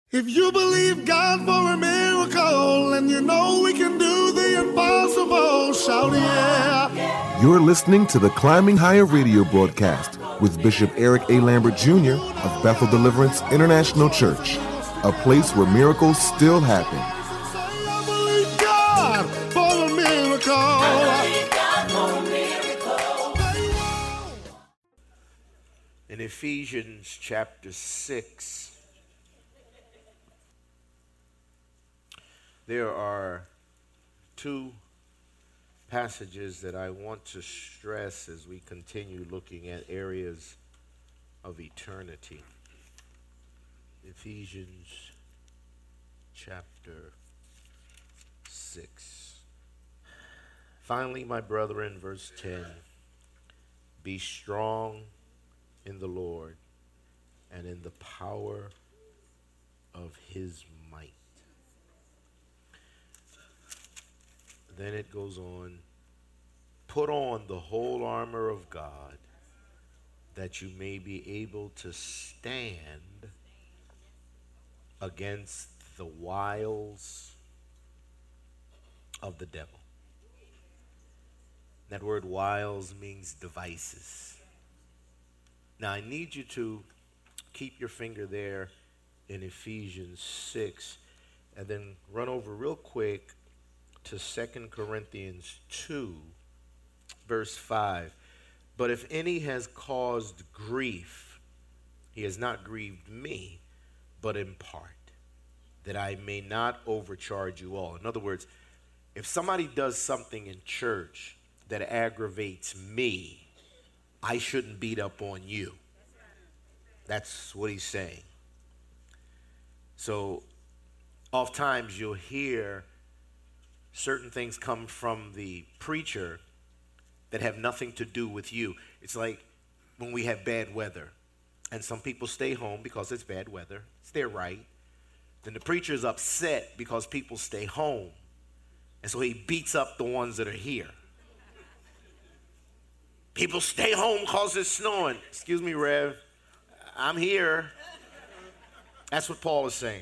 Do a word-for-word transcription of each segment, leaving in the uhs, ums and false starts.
If you believe God for a miracle and you know we can do the impossible, shout yeah. You're listening to the Climbing Higher radio broadcast with Bishop Eric A. Lambert Junior of Bethel Deliverance International Church, a place where miracles still happen. I believe God for a miracle. I believe God for a miracle. In Ephesians chapter six, there are two passages that I want to stress as we continue looking at areas of eternity. Ephesians chapter six. Finally, my brethren, verse ten, be strong in the Lord and in the power of his might. Then it goes on, put on the whole armor of God that you may be able to stand against the wiles of the devil. That word wiles means devices. Now I need you to keep your finger there in Ephesians six and then run over real quick to Second Corinthians two, verse five. But if any has caused grief, he has not grieved me, but in part, that I may not overcharge you all. In other words, if somebody does something in church that aggravates me, I shouldn't beat up on you. That's what he's saying. So, oftentimes you'll hear certain things come from the preacher that have nothing to do with you. It's like when we have bad weather and some people stay home because it's bad weather. It's their right. Then the preacher is upset because people stay home. And so he beats up the ones that are here. People stay home because it's snowing. Excuse me, Rev. I'm here. That's what Paul is saying.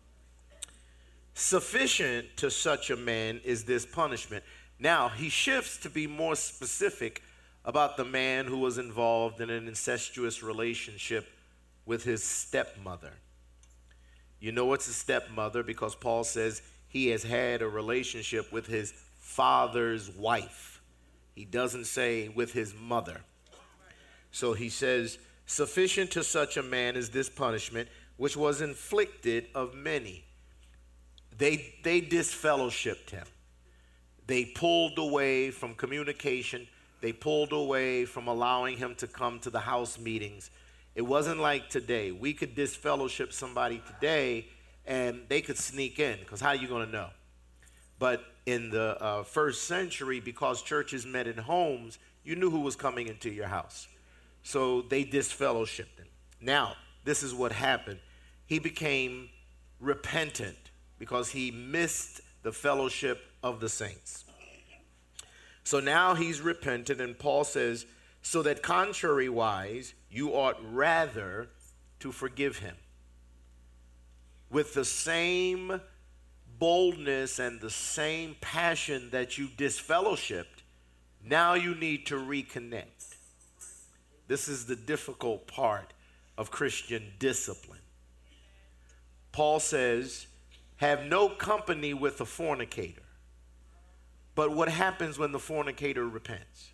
Sufficient to such a man is this punishment. Now, he shifts to be more specific about the man who was involved in an incestuous relationship with his stepmother. You know it's a stepmother because Paul says he has had a relationship with his father's wife. He doesn't say with his mother. So he says, sufficient to such a man is this punishment, which was inflicted of many. They they disfellowshipped him. They pulled away from communication. They pulled away from allowing him to come to the house meetings. It wasn't like today. We could disfellowship somebody today and they could sneak in, because how are you going to know? But in the uh, first century, because churches met in homes, you knew who was coming into your house. So they disfellowshipped him. Now, this is what happened. He became repentant, because he missed the fellowship of the saints. So now he's repentant, and Paul says, so that contrariwise, you ought rather to forgive him. With the same boldness and the same passion that you disfellowshipped, now you need to reconnect. This is the difficult part of Christian discipline. Paul says, have no company with the fornicator. But what happens when the fornicator repents?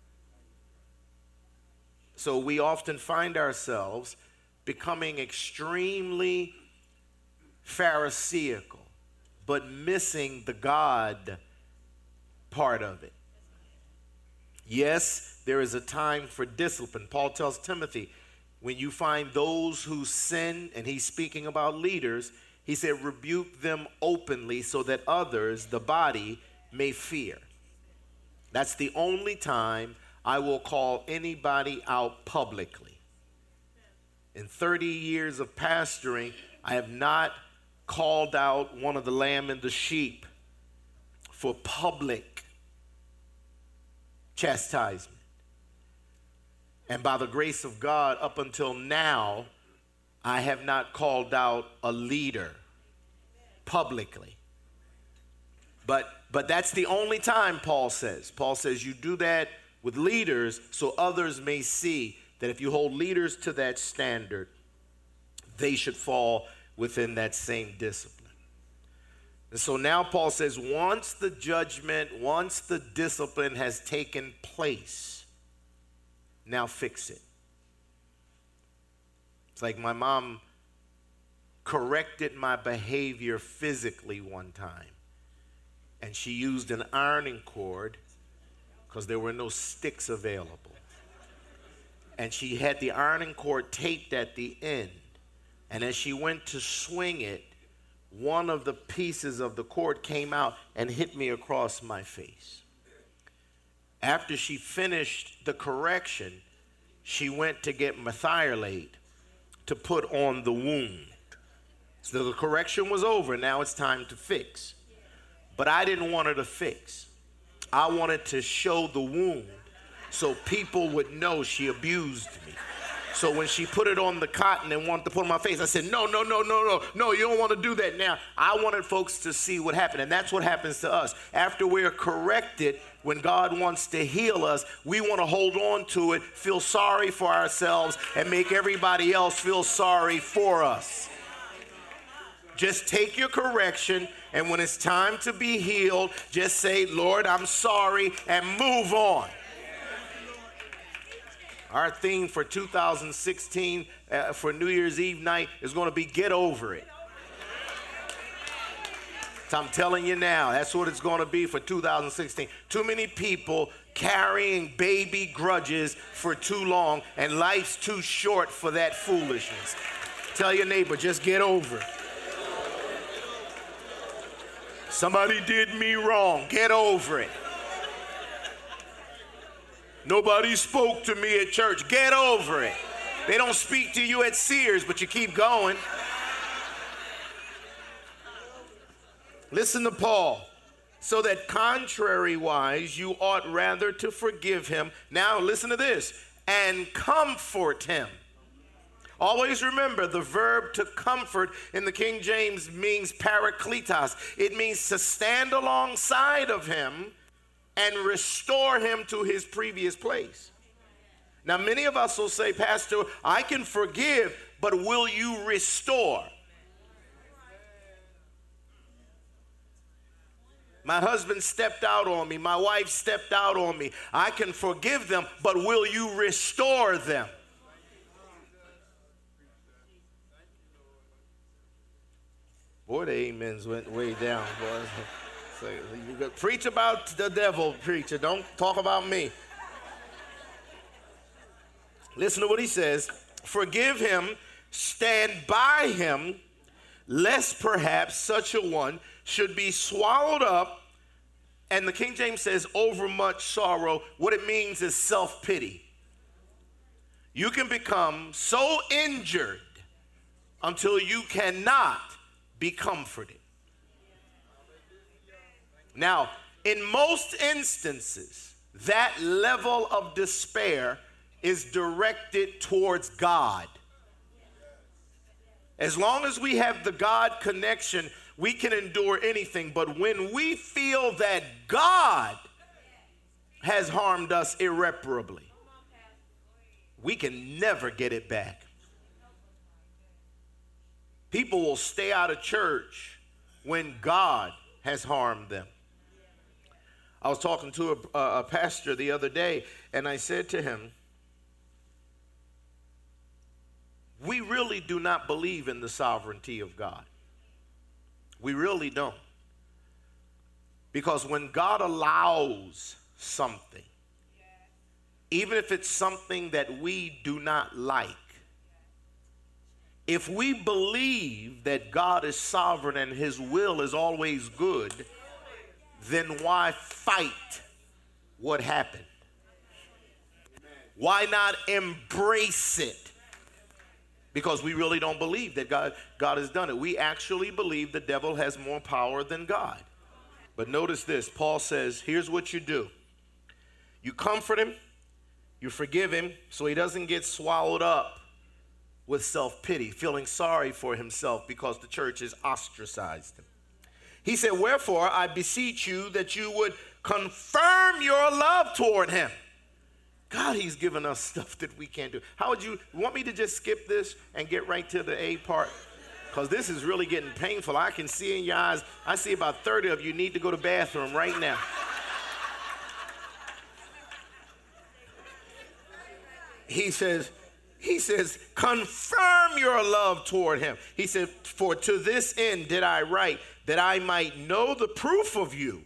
So we often find ourselves becoming extremely Pharisaical, but missing the God part of it. Yes, there is a time for discipline. Paul tells Timothy, when you find those who sin, and he's speaking about leaders, he said, rebuke them openly so that others, the body, may fear. That's the only time I will call anybody out publicly. In thirty years of pastoring, I have not called out one of the lamb and the sheep for public chastisement. And by the grace of God, up until now, I have not called out a leader publicly. But but that's the only time, Paul says. Paul says you do that with leaders so others may see that if you hold leaders to that standard, they should fall within that same discipline. And so now Paul says once the judgment, once the discipline has taken place, now fix it. It's like my mom corrected my behavior physically one time, and she used an ironing cord because there were no sticks available. And she had the ironing cord taped at the end, and as she went to swing it, one of the pieces of the cord came out and hit me across my face. After she finished the correction, she went to get methylate to put on the wound. So the correction was over. Now it's time to fix. But I didn't want her to fix. I wanted to show the wound so people would know she abused me. So when she put it on the cotton and wanted to put it on my face, I said, no, no, no, no, no, no, you don't want to do that now. I wanted folks to see what happened, and that's what happens to us. After we're corrected, when God wants to heal us, we want to hold on to it, feel sorry for ourselves, and make everybody else feel sorry for us. Just take your correction, and when it's time to be healed, just say, Lord, I'm sorry, and move on. Our theme for two thousand sixteen uh, for New Year's Eve night is going to be get over it. So I'm telling you now, that's what it's going to be for two thousand sixteen. Too many people carrying baby grudges for too long, and life's too short for that foolishness. Tell your neighbor, just get over it. Somebody did me wrong. Get over it. Nobody spoke to me at church. Get over it. They don't speak to you at Sears, but you keep going. Listen to Paul. So that contrariwise, you ought rather to forgive him. Now listen to this. And comfort him. Always remember the verb to comfort in the King James means parakletos. It means to stand alongside of him and restore him to his previous place. Now, many of us will say, Pastor, I can forgive, but will you restore? My husband stepped out on me. My wife stepped out on me. I can forgive them, but will you restore them? Boy, the amens went way down, boys. So you got, preach about the devil, preacher. Don't talk about me. Listen to what he says. Forgive him, stand by him, lest perhaps such a one should be swallowed up. And the King James says, over much sorrow. What it means is self-pity. You can become so injured until you cannot be comforted. Now, in most instances, that level of despair is directed towards God. As long as we have the God connection, we can endure anything. But when we feel that God has harmed us irreparably, we can never get it back. People will stay out of church when God has harmed them. I was talking to a, a pastor the other day, and I said to him, we really do not believe in the sovereignty of God. We really don't. Because when God allows something, even if it's something that we do not like, if we believe that God is sovereign and his will is always good, then why fight what happened? Why not embrace it? Because we really don't believe that God, God has done it. We actually believe the devil has more power than God. But notice this. Paul says, here's what you do. You comfort him. You forgive him so he doesn't get swallowed up with self-pity, feeling sorry for himself because the church has ostracized him. He said, wherefore, I beseech you that you would confirm your love toward him. God, he's given us stuff that we can't do. How would you want me to just skip this and get right to the A part? Because this is really getting painful. I can see in your eyes. I see about thirty of you need to go to the bathroom right now. He says, he says, confirm your love toward him. He said, for to this end did I write, that I might know the proof of you,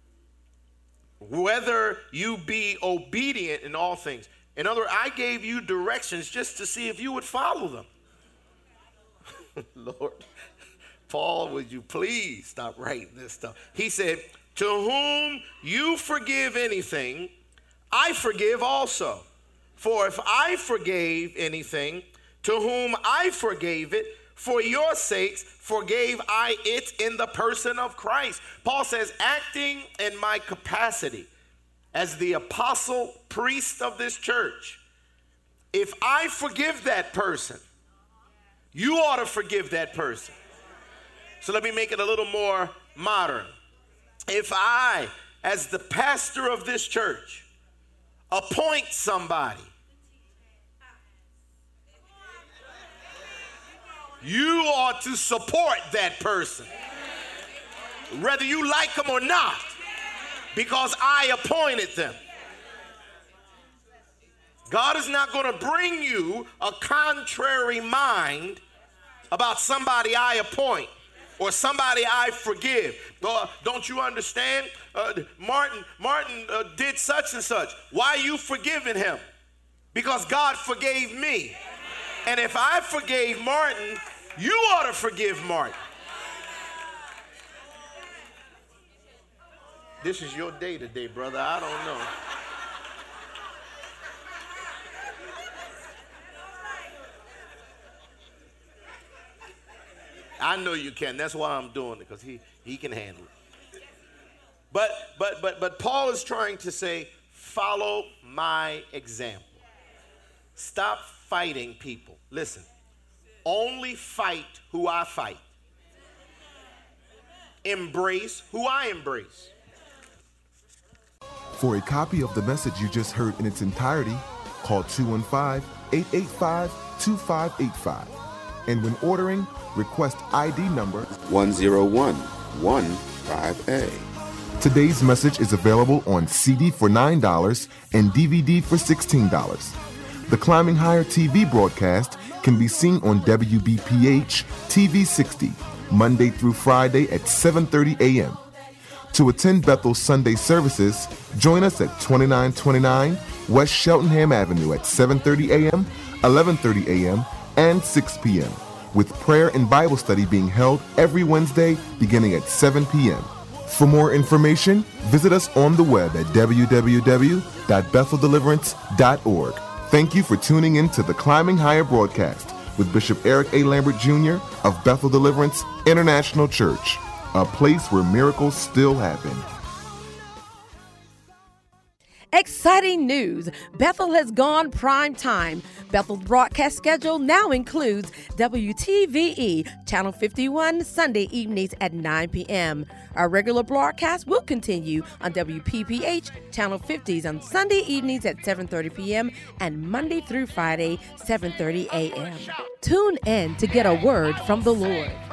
whether you be obedient in all things. In other words, I gave you directions just to see if you would follow them. Lord, Paul, would you please stop writing this stuff? He said, to whom you forgive anything, I forgive also. For if I forgave anything, to whom I forgave it, for your sakes forgave I it in the person of Christ. Paul says, acting in my capacity as the apostle priest of this church, if I forgive that person, you ought to forgive that person. So let me make it a little more modern. If I, as the pastor of this church, appoint somebody, you ought to support that person, whether you like them or not, because I appointed them. God is not going to bring you a contrary mind about somebody I appoint or somebody I forgive. Uh, don't you understand? Uh, Martin, Martin uh, did such and such. Why are you forgiving him? Because God forgave me. And if I forgave Martin, you ought to forgive Martin. This is your day today, brother. I don't know. I know you can. That's why I'm doing it, because he, he can handle it. But but but but Paul is trying to say, follow my example. Stop fighting people. Listen, only fight who I fight. Embrace who I embrace. For a copy of the message you just heard in its entirety, call two one five, eight eight five, two five eight five. And when ordering, request I D number one zero one one five A. Today's message is available on C D for nine dollars and D V D for sixteen dollars. The Climbing Higher T V broadcast can be seen on W B P H T V sixty, Monday through Friday at seven thirty a.m. To attend Bethel's Sunday services, join us at twenty-nine twenty-nine West Cheltenham Avenue at seven thirty a.m., eleven thirty a.m., and six p.m., with prayer and Bible study being held every Wednesday beginning at seven p.m. For more information, visit us on the web at w w w dot bethel deliverance dot org. Thank you for tuning in to the Climbing Higher broadcast with Bishop Eric A. Lambert Junior of Bethel Deliverance International Church, a place where miracles still happen. Exciting news! Bethel has gone prime time. Bethel's broadcast schedule now includes W T V E Channel fifty-one Sunday evenings at nine p.m. Our regular broadcast will continue on W P P H Channel fifties on Sunday evenings at seven thirty p.m. and Monday through Friday, seven thirty a.m. Tune in to get a word from the Lord.